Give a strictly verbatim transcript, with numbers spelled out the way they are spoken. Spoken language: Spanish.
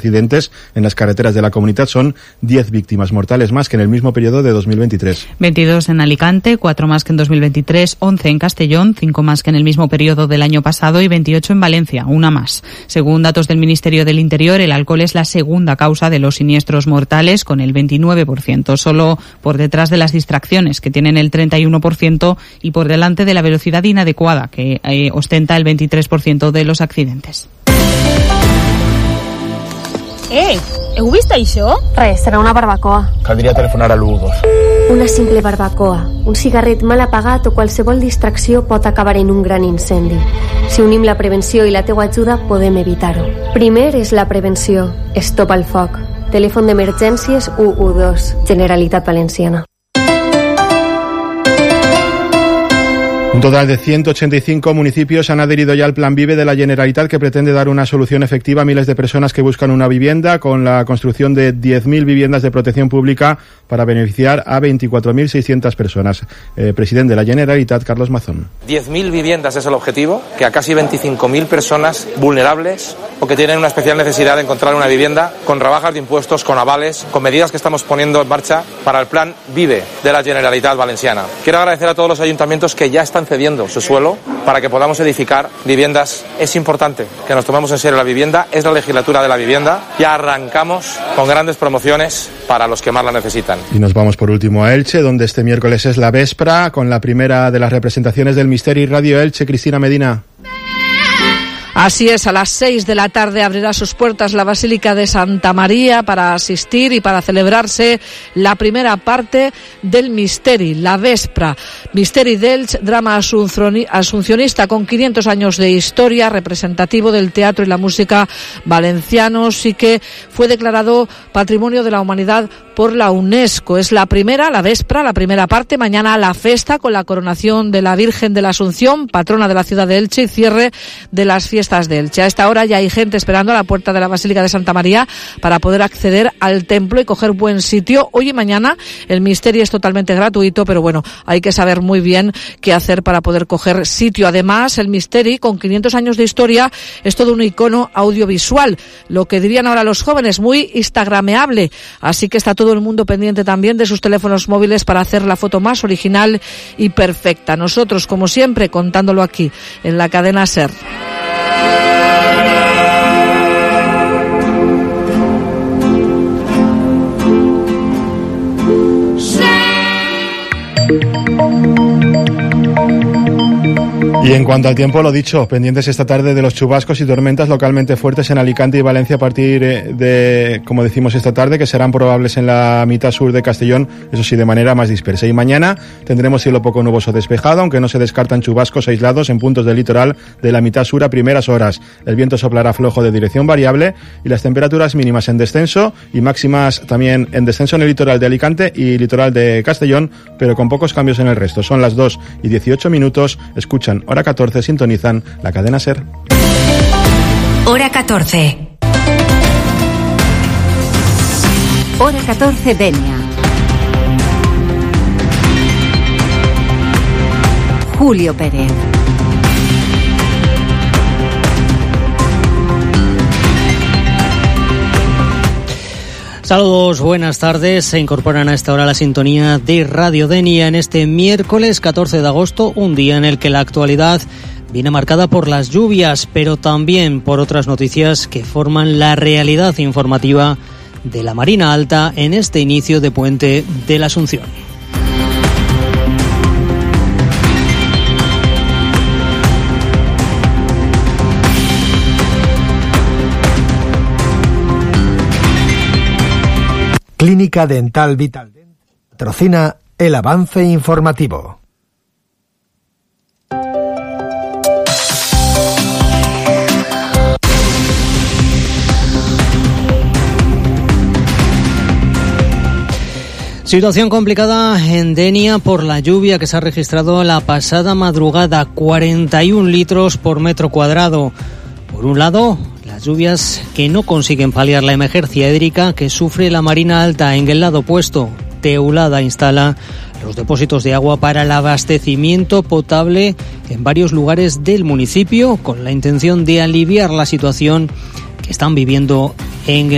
accidentes en las carreteras de la comunidad. Son diez víctimas mortales más que en el mismo periodo de dos mil veintitrés. veintidós en Alicante, cuatro más que en dos mil veintitrés, once en Castellón, cinco más que en el mismo periodo del año pasado y veintiocho en Valencia, una más. Según datos del Ministerio del Interior, el alcohol es la segunda causa de los siniestros mortales, con el veintinueve por ciento, solo por detrás de las distracciones, que tienen el treinta y uno por ciento, y por delante de la velocidad inadecuada, que eh, ostenta el veintitrés por ciento de los accidentes. Eh, heu vist això? Res, serà una barbacoa. Caldria telefonar a l'u dos. Una simple barbacoa, un cigarret mal apagat o qualsevol distracció pot acabar en un gran incendi. Si unim la prevenció i la teua ajuda, podem evitar-ho. Primer és la prevenció. Stop al foc. Telèfon d'emergències u u dos. Generalitat Valenciana. Un total de ciento ochenta y cinco municipios han adherido ya al Plan Vive de la Generalitat, que pretende dar una solución efectiva a miles de personas que buscan una vivienda, con la construcción de diez mil viviendas de protección pública para beneficiar a veinticuatro mil seiscientas personas. Eh, presidente de la Generalitat, Carlos Mazón. diez mil viviendas es el objetivo, que a casi veinticinco mil personas vulnerables o que tienen una especial necesidad de encontrar una vivienda, con rebajas de impuestos, con avales, con medidas que estamos poniendo en marcha para el Plan Vive de la Generalitat Valenciana. Quiero agradecer a todos los ayuntamientos que ya están cediendo su suelo para que podamos edificar viviendas. Es importante que nos tomemos en serio la vivienda, es la legislatura de la vivienda. Ya arrancamos con grandes promociones para los que más la necesitan. Y nos vamos por último a Elche, donde este miércoles es la Vespra, con la primera de las representaciones del Misteri Radio Elche. Cristina Medina. Así es, a las seis de la tarde abrirá sus puertas la Basílica de Santa María para asistir y para celebrarse la primera parte del Misteri, la Vespra. Misteri d'Elx, drama asuncionista con quinientos años de historia, representativo del teatro y la música valencianos, y que fue declarado Patrimonio de la Humanidad por la UNESCO. Es la primera, la Vespra, la primera parte. Mañana la festa con la coronación de la Virgen de la Asunción, patrona de la ciudad de Elche, y cierre de las fiestas de Elche. A esta hora ya hay gente esperando a la puerta de la Basílica de Santa María para poder acceder al templo y coger buen sitio. Hoy y mañana el misterio es totalmente gratuito, pero bueno, hay que saber muy bien qué hacer para poder coger sitio. Además, el misterio, con quinientos años de historia, es todo un icono audiovisual, lo que dirían ahora los jóvenes, muy instagrameable. Así que está todo el mundo pendiente también de sus teléfonos móviles para hacer la foto más original y perfecta. Nosotros, como siempre, contándolo aquí en la cadena SER. Y en cuanto al tiempo, lo dicho, pendientes esta tarde de los chubascos y tormentas localmente fuertes en Alicante y Valencia a partir de, como decimos esta tarde, que serán probables en la mitad sur de Castellón, eso sí, de manera más dispersa. Y mañana tendremos cielo poco nuboso despejado, aunque no se descartan chubascos aislados en puntos del litoral de la mitad sur a primeras horas. El viento soplará flojo de dirección variable y las temperaturas mínimas en descenso y máximas también en descenso en el litoral de Alicante y litoral de Castellón, pero con pocos cambios en el resto. Son las dos y dieciocho minutos, escuchan Hora catorce, sintonizan la cadena SER. Hora catorce. Hora catorce, Denia. Julio Pérez. Saludos, buenas tardes. Se incorporan a esta hora a la sintonía de Radio Denia en este miércoles catorce de agosto, un día en el que la actualidad viene marcada por las lluvias, pero también por otras noticias que forman la realidad informativa de la Marina Alta en este inicio de Puente de la Asunción. Clínica Dental Vital patrocina el avance informativo. Situación complicada en Denia por la lluvia que se ha registrado la pasada madrugada, cuarenta y un litros por metro cuadrado. Por un lado, las lluvias que no consiguen paliar la emergencia hídrica que sufre la Marina Alta. En el lado opuesto, Teulada instala los depósitos de agua para el abastecimiento potable en varios lugares del municipio, con la intención de aliviar la situación que están viviendo en